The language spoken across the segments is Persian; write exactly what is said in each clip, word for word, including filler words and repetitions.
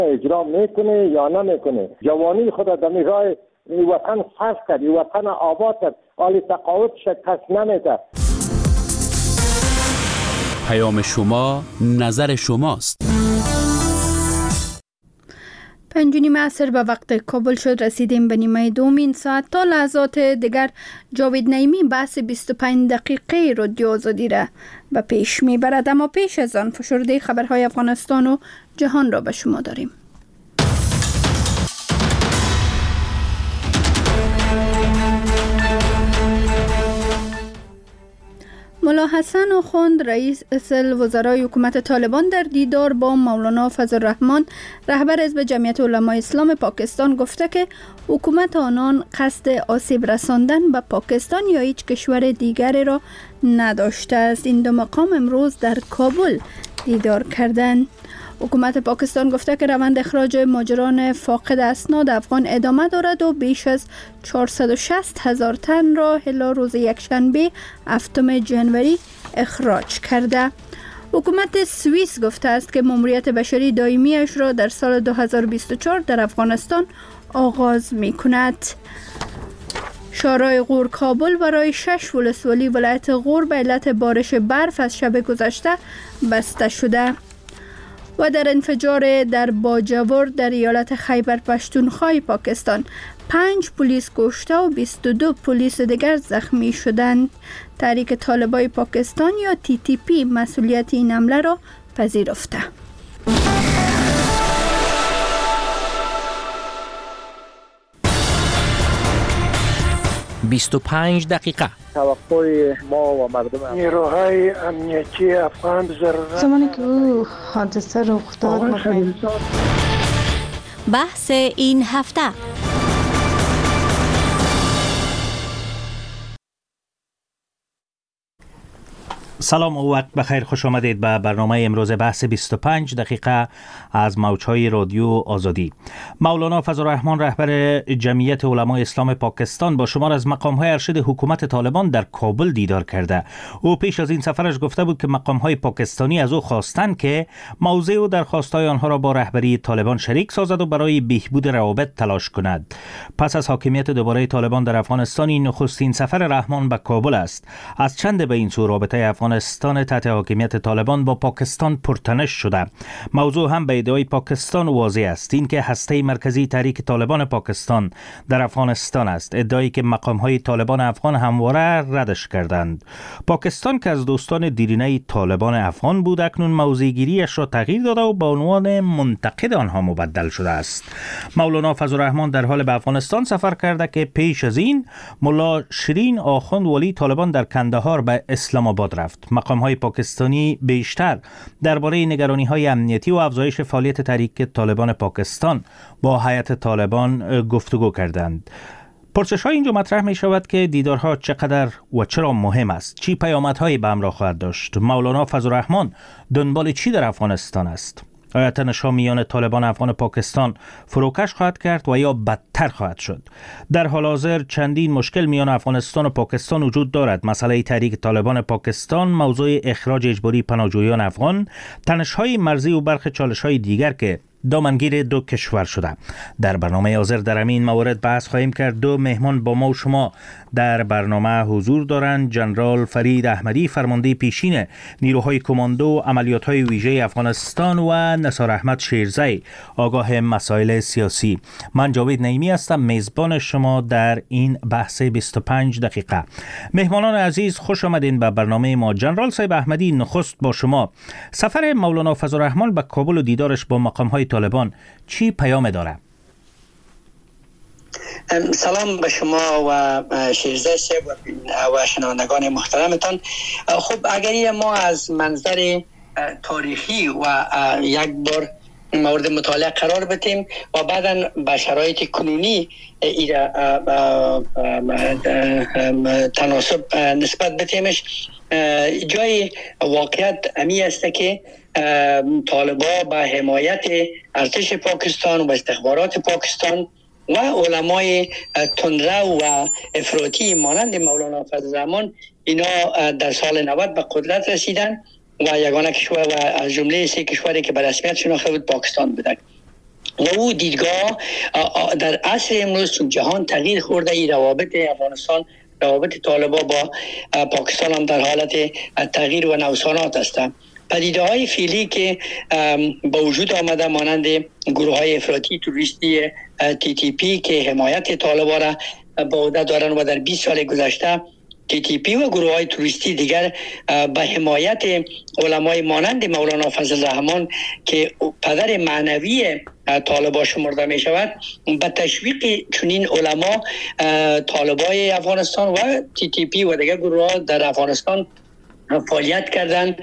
اجرا میکنه یا نمیکنه. جوانی خود در راه این وطن صرف کرد، این وطن آباد کرد، حال تقاعدش کس نمیده. پیام شما، نظر شماست. پنج و نیم عصر به وقت کابل شد. رسیدیم به نیمه دومین ساعت. تا لحظات دیگر جاوید نعیمی بحث بیست و پنج دقیقه رادیو آزادی را به پیش میبرد، اما پیش از آن فشرده خبرهای افغانستان و جهان را به شما داریم. ملا حسن آخوند رئیس وزرای حکومت طالبان در دیدار با مولانا فضل الرحمن رهبر حزب جمعیت علمای اسلام پاکستان گفته که حکومت آنان قصد آسیب رساندن به پاکستان یا هیچ کشور دیگری را نداشته است. این دو مقام امروز در کابل دیدار کردند. حکومت پاکستان گفته که روند اخراج مهاجران فاقد اسناد افغان ادامه دارد و بیش از چهارصد و شصت هزار تن را الی روز یکشنبه هفتم ژانویه اخراج کرده. حکومت سوئیس گفته است که ماموریت بشری دائمیش را در سال دو هزار و بیست و چهار در افغانستان آغاز می کند. شارع غور کابل برای شش ولسوالی ولایت غور به علت بارش برف از شب گذشته بسته شده. و در انفجار در باجوور در ایالت خیبر پختونخوا پاکستان پنج پلیس کشته و بیست و دو پلیس دیگر زخمی شدند. تحریک طالبای پاکستان یا تی تی پی مسئولیت این حمله را پذیرفته. بیست و پنج دقیقه. توقع ما و مردم نیروهای امنیتی افغان ضرورت زمانی که او حادثه رخ داد بحث این هفته. سلام و وقت بخیر، خوش آمدید به برنامه امروز بحث بیست و پنج دقیقه از موجهای رادیو آزادی. مولانا فضل الرحمن رهبر جمعیت علمای اسلام پاکستان با شمار از مقام‌های ارشد حکومت طالبان در کابل دیدار کرده. او پیش از این سفرش گفته بود که مقام‌های پاکستانی از او خواستند که موضع و درخواست‌های آنها را با رهبری طالبان شریک سازد و برای بهبود روابط تلاش کند. پس از حاکمیت دوباره طالبان در افغانستان این نخستین سفر رحمان به کابل است. از چند به این سو رابطه افغانستان تحت حاکمیت طالبان با پاکستان پرتنش شده. موضوع هم به ادعای پاکستان واضح است، این که هسته مرکزی تحریک طالبان پاکستان در افغانستان است، ادعایی که مقام‌های طالبان افغان همواره ردش کردند. پاکستان که از دوستان دیرینه طالبان افغان بود اکنون موضع‌گیری‌اش را تغییر داده و به عنوان منتقد آنها مبدل شده است. مولانا فضل الرحمن در حال به افغانستان سفر کرده که پیش از این ملا شیرین آخوند ولی طالبان در کندهار به اسلام آباد رفت. مقام‌های پاکستانی بیشتر درباره نگرانی‌های امنیتی و افزایش فعالیت تحریک طالبان پاکستان با هیئت طالبان گفتگو کردند. پرسش‌های اینجا مطرح می‌شود که دیدارها چقدر و چرا مهم است، چی پیامدهایی به همراه خواهد داشت، مولانا فضل الرحمن دنبال چی در افغانستان است؟ آیا تنش‌ها میان طالبان افغان پاکستان فروکش خواهد کرد و یا بدتر خواهد شد؟ در حال حاضر چندین مشکل میان افغانستان و پاکستان وجود دارد. مسئله تحریک طالبان پاکستان، موضوع اخراج اجباری پناهجویان افغان، تنش‌های مرزی و برخی چالش‌های دیگر که دامنگیر دو کشور شده. در برنامه حاضر در همین موارد بحث خواهیم کرد. دو مهمان با ما و شما در برنامه حضور دارند. جنرال فرید احمدی، فرمانده پیشین نیروهای کماندو عملیات‌های ویژه افغانستان و نثار احمد شیرزی، آگاه مسائل سیاسی. من جاوید نعیمی هستم، میزبان شما در این بحث بیست و پنج دقیقه. مهمانان عزیز خوش آمدین به برنامه ما. جنرال صاحب احمدی، نخست با شما. سفر مولانا فضل الرحمن به کابل و دیدارش با مقام‌های طالبان چی پیام داره؟ سلام به شما و شیرزه صاحب و شنوندگان محترمتان. خب اگر ما از منظر تاریخی و یک بار مورد مطالعه قرار بدیم و بعداً به شرایط کنونی ایره تناسب نسبت بدیمش، جای واقعیت امی است که طالبا به حمایت ارتش پاکستان و استخبارات پاکستان و علمای تندرو و افراطی مانند مولانا فضل الرحمن اینا در سال نود به قدرت رسیدن و یگانه کشور و از جمله سه کشوری که به رسمیت شناخته بود پاکستان بودند. و او دیدگاه در عصر امروز چون جهان تغییر خورده، این روابط افغانستان، روابط طالبان با پاکستان هم در حالت تغییر و نوسانات است. پدیده های فعلی که با وجود آمده مانند گروه های افراطی توریستی تی تی پی که حمایت طالبان را با عهده دارند و در بیست سال گذشته تی تی پی و گروه های توریستی دیگر به حمایت علمای مانند مولانا فضل الرحمن که پدر معنوی طالبان شمرده می شود، به تشویق چنین علما طالبای افغانستان و تی تی پی و دیگر گروه ها در افغانستان فعالیت کردن،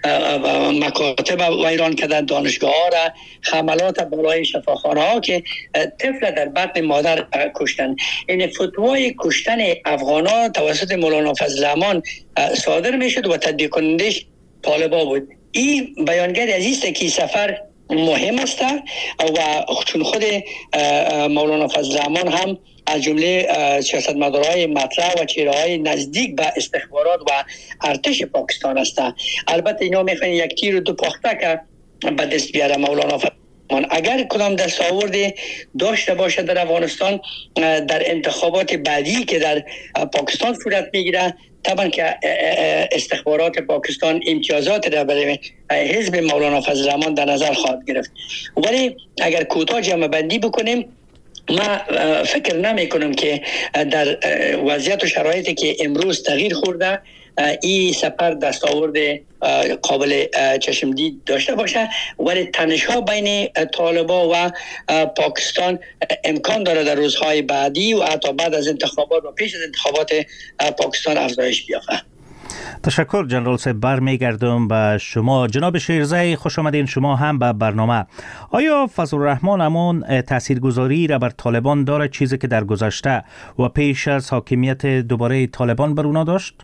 مکاتب ویران کردن، دانشگاه ها را، حملات بالای شفاخانه ها که طفل در بطن مادر کشتن. این فتوای کشتن افغان ها توسط مولانا فضل الرحمن صادر می شد و تطبیق کنندش طالبان بود. این بیانگر عزیز که سفر مهم است و چون خود مولانا فضل الرحمن هم از جمله سیاستمدارای مطرح و چهره‌های نزدیک به استخبارات و ارتش پاکستان هستند. البته اینا میخوان یک تیر و دو پخته که به دست بیاره مولانا فضل الرحمن. اگر کدام دستاورد داشته باشه در افغانستان در انتخابات بعدی که در پاکستان صورت میگیره، طبعا که استخبارات پاکستان امتیازات را برای حزب مولانا فضل الرحمن در نظر خواهد گرفت. ولی اگر کوتاه جمع بندی بکنیم، ما فکر نمی کنم که در وضعیت و شرایطی که امروز تغییر خورده این سفر دستاورد قابل چشمدید داشته باشه، ولی تنش‌ها بین طالبان و پاکستان امکان داره در روزهای بعدی و حتی بعد از انتخابات و پیش از انتخابات پاکستان افزایش بیافته. تشکر جنرال صاحب. برمیگردم به شما. جناب شیرزی، خوش آمدین شما هم به برنامه. آیا فضل الرحمن همون تاثیرگذاری را بر طالبان داره چیزی که در گذشته و پیش از حاکمیت دوباره طالبان بر اونا داشت؟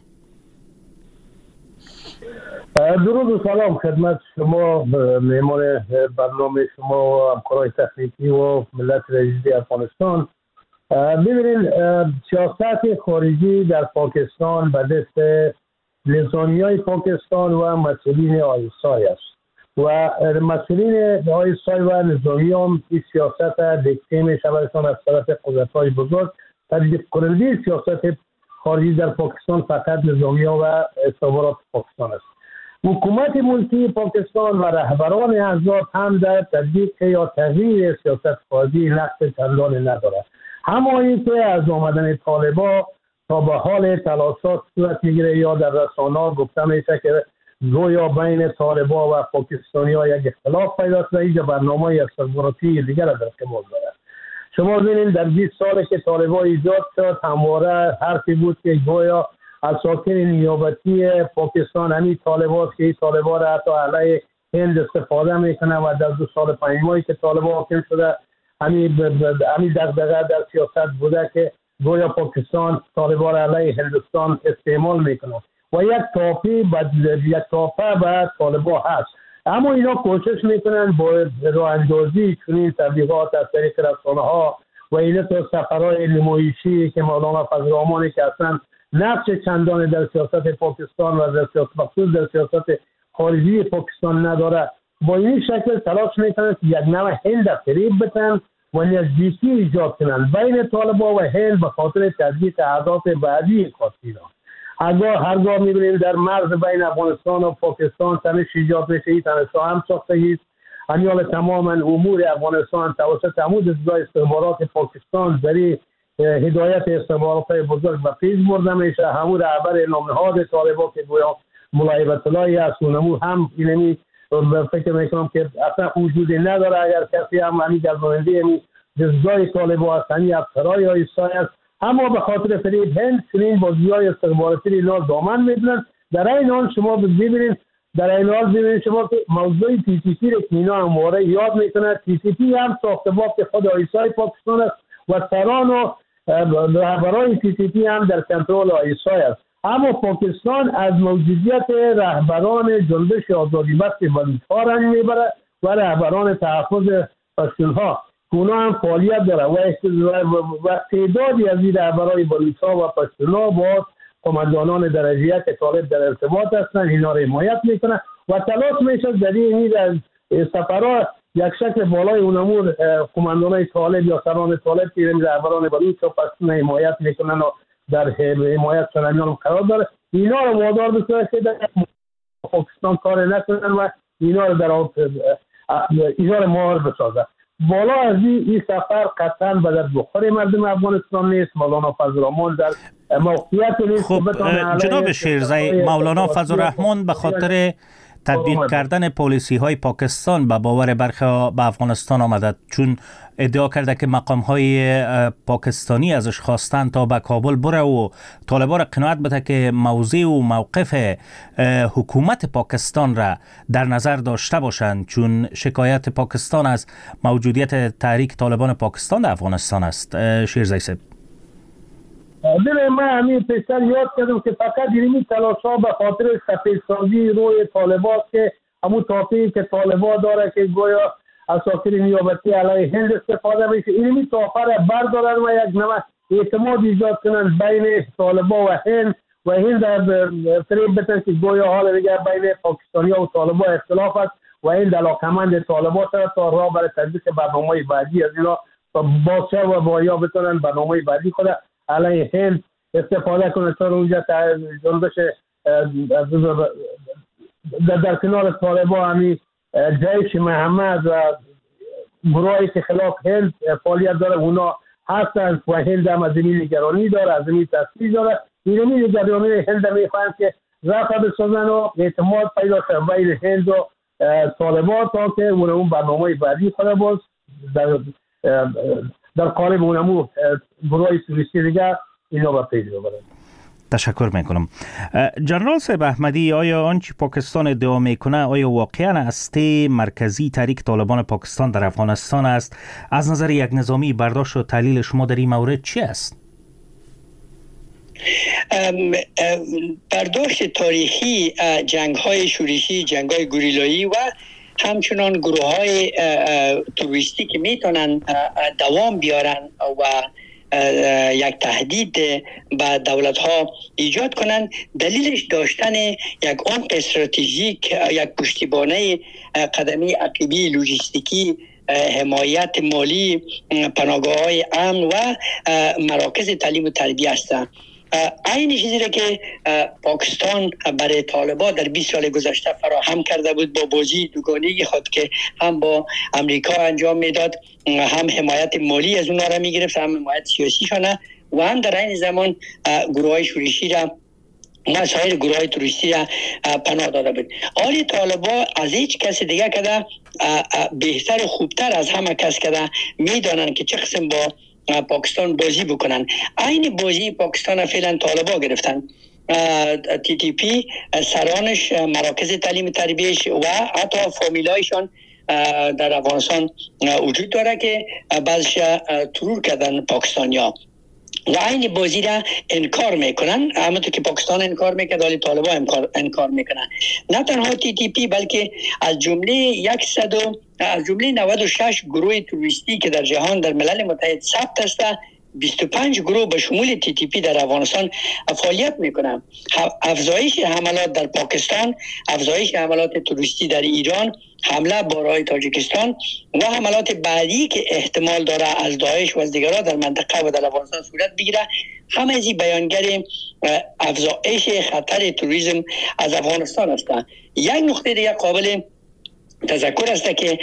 درود و سلام خدمت شما، مهمان برنامه شما و همکارای تکنیکی و ملت عزیز افغانستان. ببینید، سیاست خارجی در پاکستان به دست نظامیای پاکستان و مسئولین آیسای است و مسئولین آیسای و نظامی هم این سیاست دکته می شودشان از طرف قدرت‌های بزرگ. تدبیر کننده سیاست خارجی در پاکستان فقط نظامی ها و استخبارات پاکستان است. حکومت ملکی پاکستان و رهبران احزاب هم در تطبیق یا تغییر سیاست خارجی نقش چندانی ندارد. همانی که از آمدن طالبان تا به حال تلاشات صورت میگیره یا در رسانه‌ها گفته میشه که گویا بین طالبان و پاکستانی ها یک اختلاف پیدا شده، اینجا برنامه استخباراتی دیگر در کمال داره. شما ببینید در بیست سال که طالبان ایجاد شد همواره حرفی بود که گویا اساکین نیابتی پاکستان همین طالبان که این طالبان را حتی علیه هند استفاده میکنه و در دو سال پنج ماهی که طالبان حاکم شده همین همین دغدغه در سیاست بوده که گویا پاکستان طالبان را علیه هندوستان استعمال میکنه و یک تاپی بعد یک تاپه به طالبان هست. اما اینا کوشش میکنن با راه اندازی چنین تبلیغات از طریق رسانه ها و اینا تو سفرهای نمایشی که مولانا فضل الرحمن که اصلا نقش چندان در سیاست پاکستان و در سیاست مخصوص در سیاست خارجی پاکستان نداره، با این شکل تلاش میکنن که یک نوع هند فریب بتن و نزدیکی ایجاد کنن بین طالبان و هند به خاطر تطبیق اهداف بعدی خاصی را. هرگاه هرگاه میبینیم در مرز بین افغانستان و پاکستان تنش ایجاد میشه، این تنش هم ساختگی امیال تماما امور افغانستان توسط همون دستگاه استخبارات پاکستان در هدایت استخبارات بزرگ و پیش برده میشه. همون رهبر نامنهاد طالبان که گویا ملا هیبت الله است اونمو هم اینمی فکر میکنم که اصلا وجودی نداره. اگر کسی هم همین گرداننده همین دستگاه طالبان است، همین افسرهای آیسای است، اما به خاطر فریب هند چنین بازی‌های استخباراتی اینا دامن میدن. در این حال شما ببینید در این حال ببینید شما که موضوع تی تی پی رو که اینا همواره یاد میکنه، تی تی پی هم ساخته بافت خود آیسای پاکستان است و سران و رهبران تی تی پی هم در کنترل آیسای است. اما پاکستان از موجودیت رهبران جنبش آزادی بخش بلوچ‌ها رنج میبره و رهبران تحفظ پشتونها اونا هم فعالیت داره و تعدادی از این رهبران بلوچ‌ها و پشتونها با قماندانان درجه یک طالب در ارتباط هستند، اینا را حمایت میکنه و تلاش میشه در این سفرها یک شکل بالای اونمور کماندانای طالب یا سران طالب که رهبران بلوچ و پشتون حمایت میکنن و در حمایت سرانیان قرار داره، اینا رو وادار بکنه که در پاکستان کار نکنن و اینا رو در ایجار مهار بسازن. بالا از این سفر قطعا به در بخور مردم افغانستان نیست. مولانا فضل الرحمن در موقعیت نیست. خب جناب شیرزی، مولانا فضل الرحمن به خاطر تطبیق کردن پالیسی های پاکستان به باور برخی به افغانستان آمده، چون ادعا کرده که مقام های پاکستانی ازش خواستن تا به کابل بره و طالبان را قناعت بده که موضع و موقف حکومت پاکستان را در نظر داشته باشند، چون شکایت پاکستان از موجودیت تحریک طالبان پاکستان در افغانستان است. شیرزی صاحب، بله، من همین پیشتر یاد کردم که فقط اینمی تلاش ها به خاطر سفیدسازی روی طالبان که همون تاپی که طالبان داره که گویا اساطیر نیابتی علیه هند استفاده میشه، اینمی تاپه را بردارن و یک نوع اعتماد ایجاد کنن بین طالبان و هند و هند در فریب بتن که گویا حال دیگر بین پاکستانی و طالبان اختلاف است و هند علاقمند طالبان شده تا راه برای تطبیق برنامه بعدی از اینا باشه و بایا بتونن برنامه بعدی خود علیه هند استفاده کنه تا اونجا جنبش در, در کنار طالبان همی جیش محمد و گروهی که خلاف هند فعالیت داره اونا هستند و هند هم از این نگرانی داره، از این تصویر داره. این نگرانی هند میخواهند که رفع بسازن و اعتماد پیدا شد بین هند و طالبان تا که اون برنامه بعدی خود باز در در قالب اونمو گروهی توریستی دیگر اینا با پیش ببرن. تشکر میکنم. جنرال صاحب احمدی، آیا آنچه پاکستان ادعا میکنه آیا واقعا هسته مرکزی تحریک طالبان پاکستان در افغانستان است؟ از نظر یک نظامی برداشت و تحلیل شما در این مورد چی است؟ برداشت تاریخی جنگ های شورشی، جنگ های گوریلایی و همچنان گروه های توریستی که میتونن دوام بیارن و یک تهدید به دولت ها ایجاد کنن، دلیلش داشتن یک عمق استراتژیک، یک پشتیبانی قدمی عقیبی لوجستیکی، حمایت مالی، پناهگاه های امن و مراکز تعلیم و تربیه هستند. این چیزی را که پاکستان برای طالبان در بیست سال گذشته فراهم کرده بود با بازی دوگانه خود که هم با امریکا انجام میداد، هم حمایت مالی از اونها را میگرفت، هم حمایت سیاسی شانه و هم در این زمان گروه های شورشی را و سایر گروه های توریستی را پناه داده بود. حالی طالبان از هیچ کس دیگه کده بهتر و خوبتر از همه کس کده میدانن که چه قسم با پاکستان بازی بکنن. این بازی پاکستان فعلا طالبان گرفتن. تی تی پی سرانش، مراکز تعلیم تربیهش و حتی فامیلایشان در افغانستان وجود داره که بعضش ترور کردن پاکستانیا و این بازی را انکار میکنن. همونطور که پاکستان انکار میکرد ولی طالبان انکار, انکار میکنن. نه تنها تی تی پی بلکه از جمله صد از جمله نود و شش گروه توریستی که در جهان در ملل متحد ثبت است، بیست و پنج گروه به شمول تی تی پی در افغانستان فعالیت میکنن. افزایش حملات در پاکستان، افزایش حملات توریستی در ایران، حمله بارهای تاجیکستان و حملات بعدی که احتمال داره از داعش و از دیگرها در منطقه و در افغانستان صورت بگیره، همه ازی بیانگر افزایش خطر توریسم از افغانستان است. یک نقطه دیگه قابل تذکر است که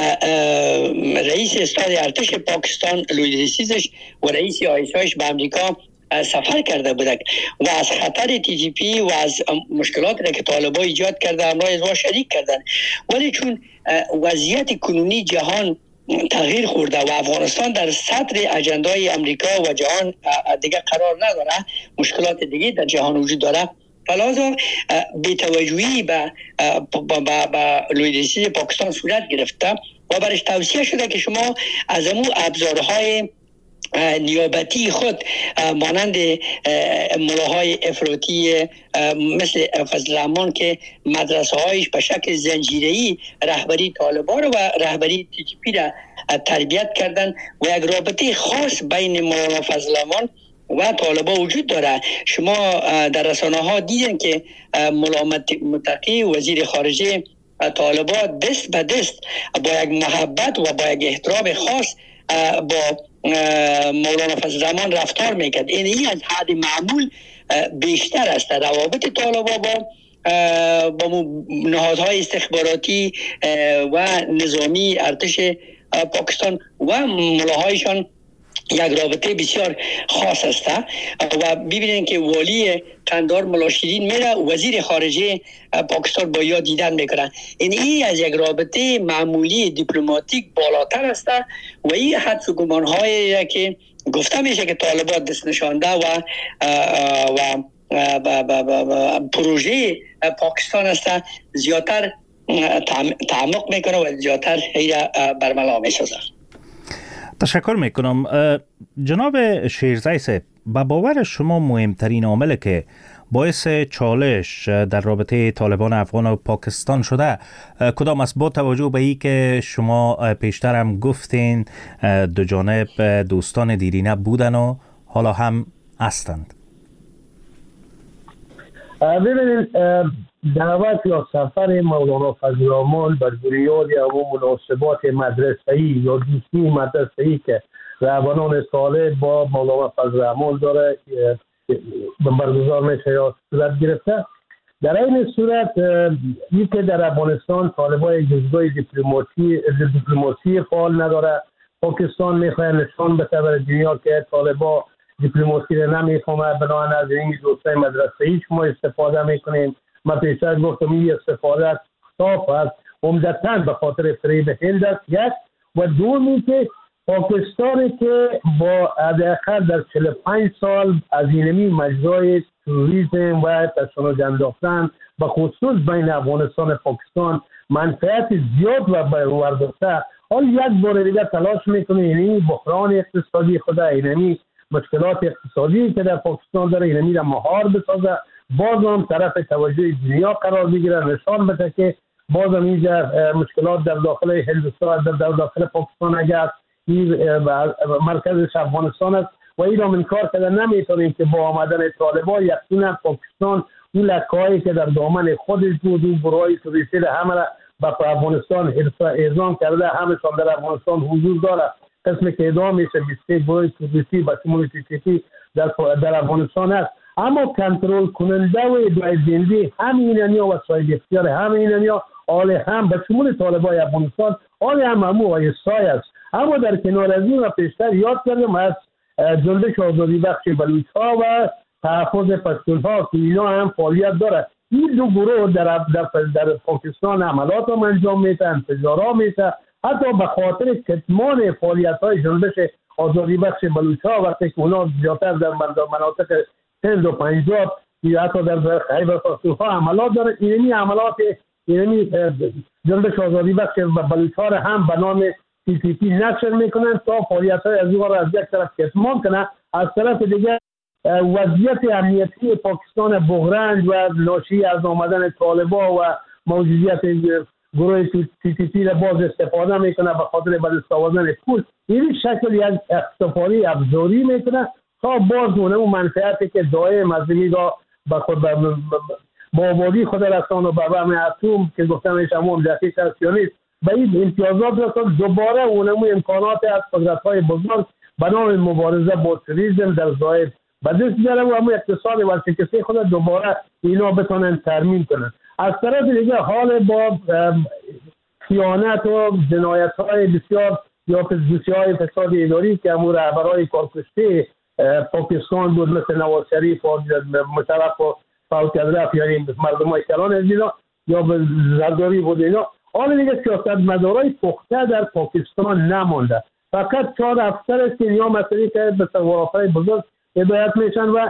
رئیس استاد ارتش پاکستان لویدریسیزش و رئیس آیسایش به امریکا سفر کرده بودند و از خطر تی تی پی و از مشکلاتی را که طالبان ایجاد کرده همراه از ما شریک کردند. ولی چون وضعیت کنونی جهان تغییر خورده و افغانستان در صدر اجندای امریکا و جهان دیگه قرار نداره، مشکلات دیگه در جهان وجود داره، فلازا بی‌توجهی به با لویدریسیز پاکستان صورت گرفته و برش توصیه شده که شما از امو ابزارهای نیابتی خود مانند ملاهای افراطی مثل فضل الرحمن که مدرسه هایش به شکل زنجیره‌ای رهبری طالبان و رهبری تی تی پی را تربیت کردن و یک رابطه خاص بین مولانا فضل الرحمن و طالبان وجود داره. شما در رسانه ها دیدن که مولا متقی وزیر خارجه طالبان دست به دست با یک محبت و با یک احترام خاص با مولانا فضل الرحمن رفتار میکرد. این این از حد معمول بیشتر است. روابط طالبان با با نهادهای استخباراتی و نظامی ارتش پاکستان و ملاهایشان یک رابطه بسیار خاص است و ببینید که والی قندهار ملا شیرین میره وزیر خارجه پاکستان با یا دیدن میکنه. این این از یک رابطه معمولی دیپلماتیک بالاتر است و این حدس و گمان‌هایی که گفته میشه که طالبان دست نشانده و و و و پروژه پاکستان است زیادتر تعمق میکنه و زیادتر برملا میسازه. تشکر میکنم. جناب شیرزی صاحب، به باور شما مهمترین عامل که باعث چالش در رابطه طالبان افغان و پاکستان شده کدام است، با توجه به این که شما پیشتر هم گفتین دو جانب دوستان دیرینه بودن و حالا هم هستند؟ ببینید، دعوت یا سفر مولانا فضل الرحمن بر بنیاد یا مناسبات مدرسه‌ای یا دوستی مدرسه‌ای که رهبران طالب با مولانا فضل الرحمن داره برگزار میشه یا صورت گرفته. در این صورت این که در افغانستان طالبان جزوی دیپلماسی دیپلماسی فعال نداره، پاکستان میخواد نشان بده بر دنیا که طالبان دیپلماسی رو نمیفهمه، بنابراین از این دوستای مدرسه‌ای شما استفاده میکنیم. من پیشتر گفتم این استفاده صاف است، عمدتاً به خاطر فریب هند است یک، و دومی که پاکستانی که با حداقل در چهل و پنج سال از اینمی مجرای توریسم و تشنج انداختن به خصوص بین افغانستان و پاکستان منفعت زیاد و برداشته، حال یک بار دیگر تلاش میکنه اینمی بحران اقتصادی خود، اینمی مشکلات اقتصادی که در پاکستان داره اینمی را مهار بسازه، باز هم طرف توجه دنیا قرار بگیره، نشان بده که باز هم اینجا مشکلات در داخل هندوستان در داخل پاکستان اگر این مرکزش افغانستان است و این را انکار کرده نمیتونیم که با آمدن طالبان یقینا پاکستان این لکه‌هایی که در دامن خودش بود و برای توریستی همه را به افغانستان اعزام کرده، همشان در افغانستان حضور داره، قسمی که ادام میشه بیست و یک برای توریستی با شمول تیکتی در در افغانستان است. اما کنترل کننده و ادعای زنده همین اینیا و صاحب اختیار همین اینیا آل هم به شمول طالبان افغانستان آل هم همو و سای است. اما در کنار از این و پیشتر یاد کردم از جنبش آزادی بخش بلوچ‌ها و تحفظ پشتون‌ها که اینا هم فعالیت داره. این دو گروه در در, در پاکستان عملات هم انجام میده، انفجارها میده، حتی به خاطر کتمان فعالیت‌های جنبش آزادی بخش بلوچ‌ها وقتی که اونا زیادتر در مناطق سند و پنجاب یا حتی در خیبر پختونخوا عملات داره، اینمی عملات اینمی جنبش آزادی بخش بلوچ‌ها را هم به نام تی تی پی نشر میکنن تا فعالیت‌های از اون را از یک طرف کتمان کنن، از طرف دیگر وضعیت امنیتی پاکستان بحران و ناشی از آمدن طالبان و موجودیت گروه تی تی پی را باز استفاده میکنه به خاطر به دست آوردن پول. این شکل یک اقتصادی ابزاری میکنه تا باز اون منفعتی که دائم از میگا به خود با آبادی خود رسان و به بم اتم که گفتمش همون دقیق سیونیست به این امتیازات رسان، دوباره اونمو امکانات از قدرت‌های بزرگ به نام مبارزه با تروریسم در ظاهر به دست بیاره و همون اقتصاد ورشکسته خود دوباره اینا بتونن ترمیم کنن. از طرف دیگه حال با خیانت و جنایت‌های بسیار یا فسادهای فساد اداری که همون رهبرای کارکشته پاکستان بود مثل نواز شریف و مشرف و فوت رفت، یعنی مردمای کلان از اینا یا به زرداری بود اینا. حالا دیگه سیاستمدارای پخته در پاکستان نمونده، فقط چهار افسر است که یا مسئله که به سوارافای بزرگ هدایت میشن و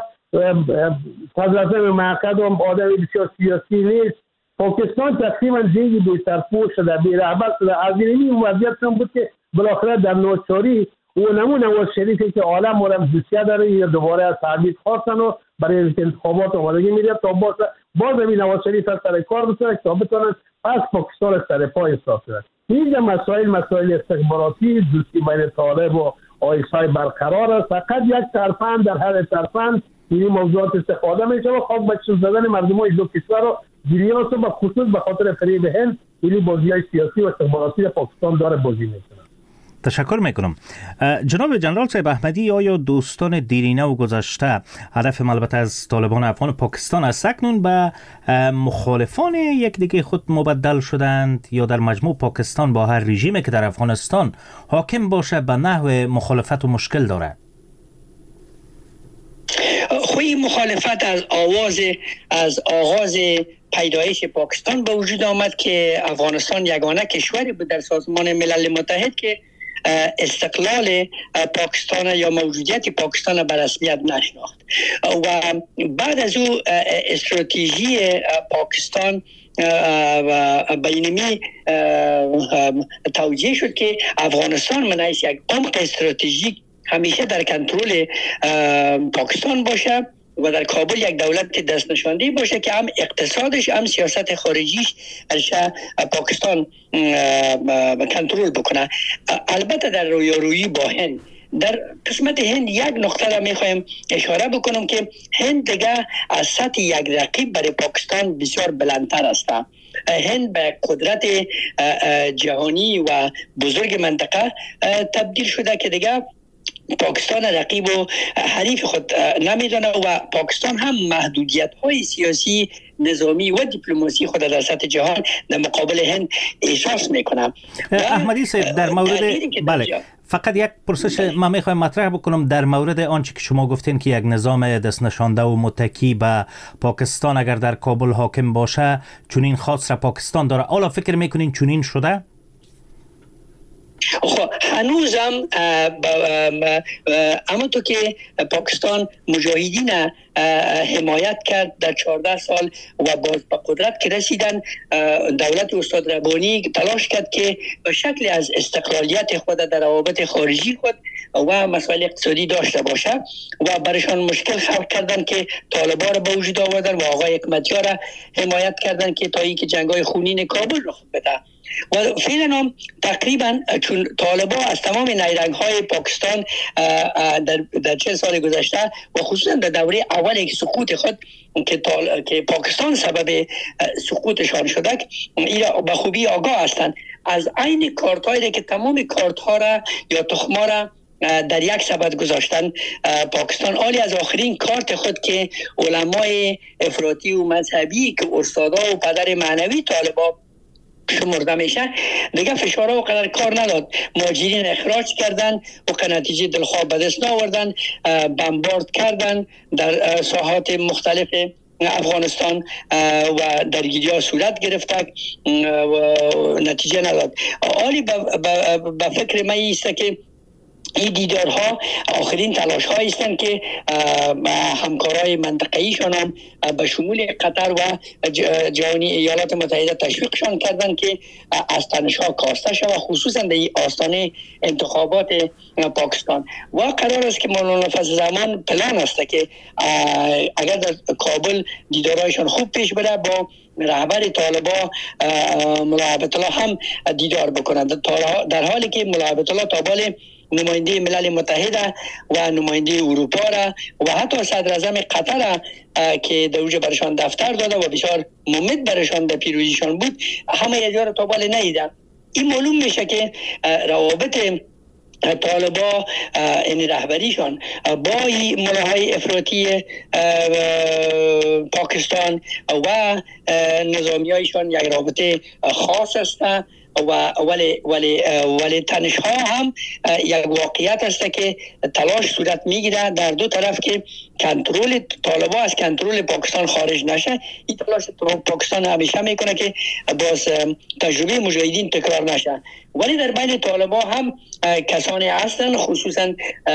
صدر معقد و آدم بسیار سیاسی نیست. پاکستان تقریبا دیگه بی سرپوش شده، بی رهبر شده. از این وضعیت هم بود که بالاخره در نوچاری و نمون نواز شریفی که عالم مورم دوسیه داره یا دوباره از تعبید خواستن و برای انتخابات آمادگی میده تا باز باز همین نواز شریف از سر کار بسنه تا بتونن پس پاکستان از سر پای اصلاح کنن. اینجا مسائل مسائل استخباراتی دوستی بین طالب و آیسای برقرار است، فقط یک طرفن در هر طرفن این موضوعات استفاده میشه و خاک بچه زدن مردم های دو کشور رو جریان رو به خصوص به خاطر فریب هند این بازی‌های سیاسی و استخباراتی در پاکستان داره بازی میکنه. تشکر میکنم. جناب جنرال صاحب احمدی، آیا دوستان دیرینه و گذشته هدف البته از طالبان افغان پاکستان است اکنون به مخالفان یک دیگه خود مبدل شدند یا در مجموع پاکستان با هر رژیمی که در افغانستان حاکم باشه به نحو مخالفت و مشکل داره؟ خوی مخالفت از آواز از آغاز پیدایش پاکستان به وجود آمد که افغانستان یگانه کشوری بود در سازمان ملل متحد که استقلال پاکستان یا موجودیت پاکستان به رسمیت نشناخت و بعد از او استراتژی پاکستان بینمی توجیه شد که افغانستان من حیث یک عمق استراتژیک همیشه در کنترل پاکستان باشه و در کابل یک دولت دست نشانده باشه که هم اقتصادش هم سیاست خارجیش پاکستان کنترل بکنه. البته در رویارویی با هند، در قسمت هند یک نقطه را میخوایم اشاره بکنم که هند دیگه از سطح یک رقیب برای پاکستان بسیار بلندتر است. هند به قدرت جهانی و بزرگ منطقه تبدیل شده که دیگه پاکستان رقیب و حریف خود نمیدانه و پاکستان هم محدودیت های سیاسی، نظامی و دیپلماسی خود در سطح جهان در مقابل هند احساس میکنه. احمدی صاحب در مورد بله فقط یک پرسش من میخوایم مطرح بکنم در مورد آنچه که شما گفتین که یک نظام دست نشانده و متکی به پاکستان اگر در کابل حاکم باشه چنین خاص را پاکستان داره، حالا فکر میکنین چنین شده؟ خب هنوزم اما تو که پاکستان مجاهدین حمایت کرد در چهارده سال و باز به قدرت که رسیدن، دولت استاد ربانی تلاش کرد که به شکل از استقلالیت خود در روابط خارجی خود و مسائل اقتصادی داشته باشه و برایشان مشکل خلق کردن که طالبان را به وجود آوردن و آقای حکمتیار را حمایت کردن که تا اینکه جنگ‌های خونین کابل رخ بده. و فعلا هم تقریبا چون طالبان از تمام نیرنگ‌های پاکستان در در چند سال گذشته و خصوصا در دوره اول سقوط خود که که پاکستان سبب سقوطشان شده این به خوبی آگاه هستند از عین کارت‌هایی که تمام کارت‌ها را یا تخم‌ها را در یک سبد گذاشتن پاکستان، عالی از آخرین کارت خود که علمای افراطی و مذهبی که استادا و پدر معنوی طالبان شمرده میشه دیگه فشارها و قدر کار نداد، مهاجرین اخراج کردن و نتیجه دلخواه به دست آوردن، بمبارد کردن در ساحات مختلف افغانستان و درگیری ها صورت گرفته و نتیجه نداد. عالی به فکر من ایسته که این دیدارها آخرین تلاش هایی هستند که همکارای منطقه‌ایشان هم به شمول قطر و جهانی ایالات متحده تشویقشان کردند که از تنش‌ها کاسته شود، خصوصا در آستانه انتخابات پاکستان. و قرار است که مولانا فضل الرحمن پلان است که اگر در کابل دیدارهایشان خوب پیش بره با رهبر طالبان ملا هیبت الله هم دیدار بکنند، در حالی که ملا هیبت الله تا بال نماینده ملل متحد و نماینده اروپا را و حتی صدر اعظم قطر که در اوج برشان دفتر داده و بسیار ممد برشان در پیروزیشان بود، همه یه جا تا بال ندیدن. این معلوم میشه که روابط طالبا این رهبریشان با ملاهای افراطی پاکستان و نظامی هایشان یک رابطه خاص است و ولی ولی ولی تنش ها هم یک واقعیت است که تلاش صورت میگیره در دو طرف که کنترل طالبان از کنترل پاکستان خارج نشه. این تلاش پاکستان همیشه میکنه که باز تجربه مجاهدین تکرار نشه، ولی در بین طالبان هم کسانی هستند خصوصا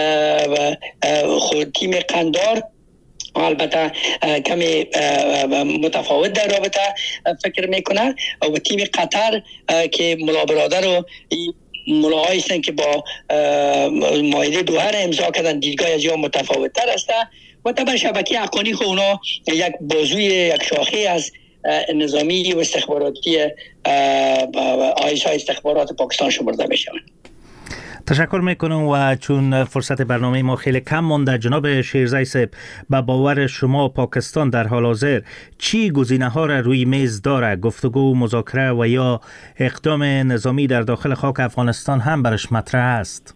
خود تیم قندار البته کمی متفاوت در رابطه فکر میکنه و تیم قطر که ملا برادر و ملاهایی هستند که با مایده دوحه امضا کردن دیدگاه از یا متفاوت تر است و طبعا شبکه حقانی خود اونا یک بازوی یک شاخه از نظامی و استخباراتی آیس های استخبارات پاکستان شمرده میشوند. تشکر میکنم و چون فرصت برنامه ما خیلی کم مونده، جناب شیرزی صاحب، به باور شما پاکستان در حال حاضر چی گزینه ها را روی میز داره؟ گفتگو، مذاکره و یا اقدام نظامی در داخل خاک افغانستان هم برش مطرح است؟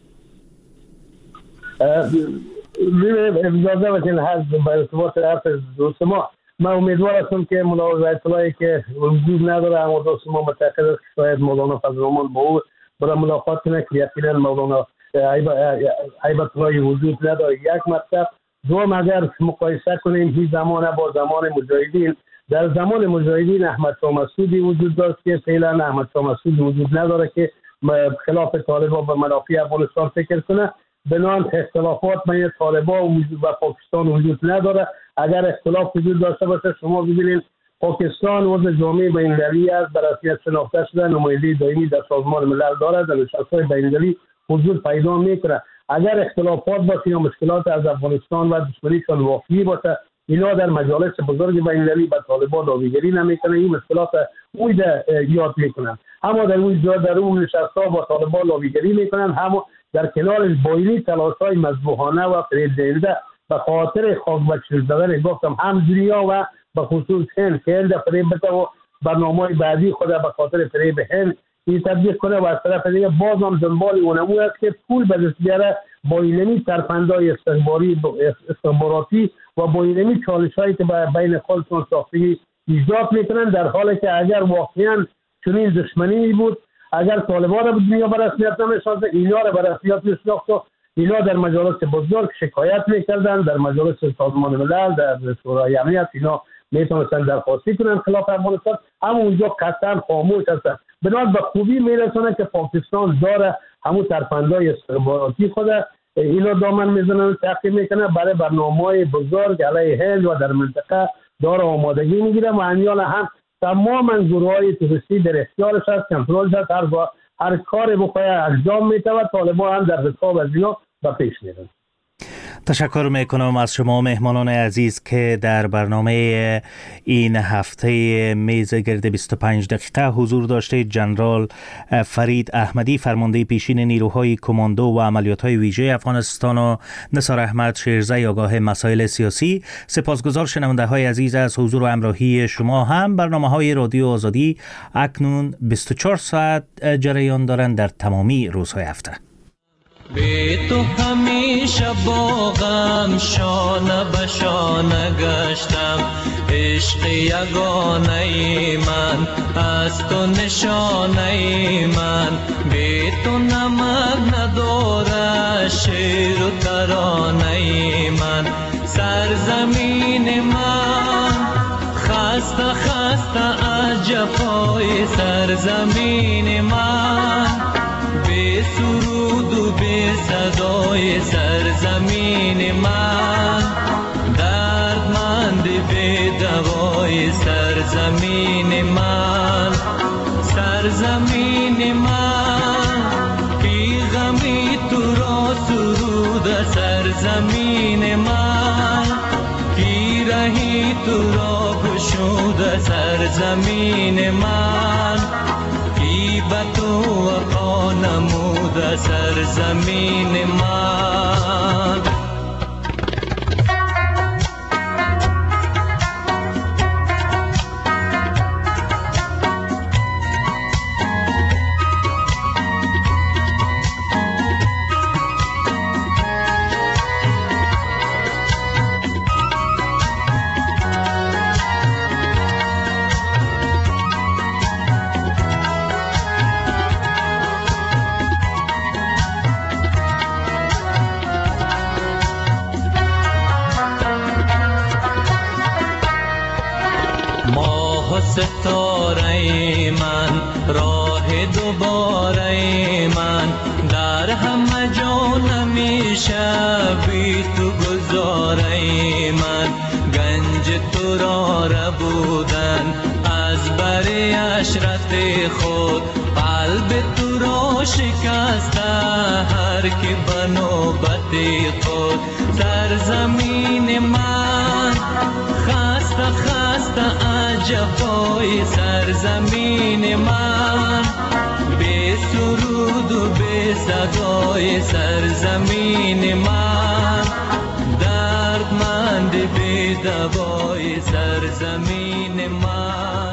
اجازه بدین هست به ارتباط حرف دوست ما، من امیدوار هستم که ملاحظه اطلاعی که وجود نداره، اما دوست ما متأکد است که شاید مولانا فضل الرحمن با او برای ملاقات کنه که یقینا مولانا عیبت های وجود نداره. یک مطلب. دوم، اگر مقایسه کنیم این زمان با زمان مجاهدین، در زمان مجاهدین احمد شاه مسعودی وجود داشت که فعلا احمد شاه مسعود وجود نداره که خلاف طالبان به منافع افغانستان فکر کنه. بنابراین اختلافات بین طالبان و پاکستان وجود نداره. اگر اختلاف وجود داشته باشه، شما ببینید پاکستان عضو جامعه بین‌المللی است، به رسمیت شناخته شده، نماینده دائمی در سازمان ملل دارد، در نشست‌های بین‌المللی حضور پیدا میکنه. اگر اختلافات باشه یا مشکلات از افغانستان و دشمنیشان واقعی باشه، اینا در مجالس بزرگ بین‌المللی به طالبان داویگری نمیکنه، این مشکلات اون یاد میکنن. اما در اون جا در اون نشست‌ها با طالبان داویگری میکنن، هم در کنارش بایلی تلاش‌های مذبوحانه و فریب‌دهنده به خاطر خاک بچل زدن گفتم هم دنیا و به خصوص هند که هند فریب بده و برنامه‌های بعدی خود به خاطر فریب هند این تطبیق کنه و از طرف دیگه باز هم دنبال اونمو است که پول به دست بیاره با اینمی سرفندهای استخباری استخباراتی و با اینمی چالش‌هایی که بین خودشون ساختگی ایجاد میکنن، در حالی که اگر واقعا چنین دشمنی بود، اگر طالبان را به دنیا به رسمیت نمی‌شناخت، اینا را به رسمیت می‌شناخت، اینا در مجالس بزرگ شکایت میکردن، در مجالس سازمان ملل، در شورای امنیت اینا میتونستن درخواستی کنن خلاف افغانستان، اما اونجا قطعا خاموش هستن. بنابراین به خوبی میرسونه که پاکستان داره همون ترفندهای استخباراتی خود اینا دامن میزنن، تعقیب میکنه، برای برنامه‌های بزرگ علیه هند و در منطقه داره آمادگی میگیره و انیال هم تماما گروه‌های توریستی در اختیارش هست، کنترلش هست، هر هر کاری بخواه انجام میده و طالبان هم در حساب از اینا به پیش میرن. تشکر میکنم از شما مهمانان عزیز که در برنامه این هفته میز گرد بیست و پنج دقیقه حضور داشته. جنرال فرید احمدی، فرمانده پیشین نیروهای کماندو و عملیات‌های ویژه افغانستان، و نثار احمد شیرزی، آگاه مسائل سیاسی. سپاسگزار شنونده های عزیز از حضور و همراهی شما. هم برنامه‌های رادیو آزادی اکنون بیست و چهار ساعت جریان دارند در تمامی روزهای هفته. بی تو همیشه با غم شانه به شانه گشتم، عشق یگانه ای من از تو نشانه ای من، بی تو نمک نداره شعر و ترانه ای من، سرزمین من خسته خسته از جفای سرزمین من، بی سرود و بی صدای سرزمین من، دردمند بی دوای سرزمین من، سرزمین من بی غمی تو را سرود سرزمین من، بی رهی تو را گشود سرزمین من، بی به تو وفا نمود سرزمین من. ستاره من راه دوباره من، در همه جا نمیشه بی تو گذاره من، گنج تو را ربودن از بر عشرت خود، قلب تو را شکسته هر کی به نوبت خود، سرزمین من خسته خسته از جفای سرزمین من، بی سرود و بی صدای سرزمین من، دردمند بی دوای سرزمین من.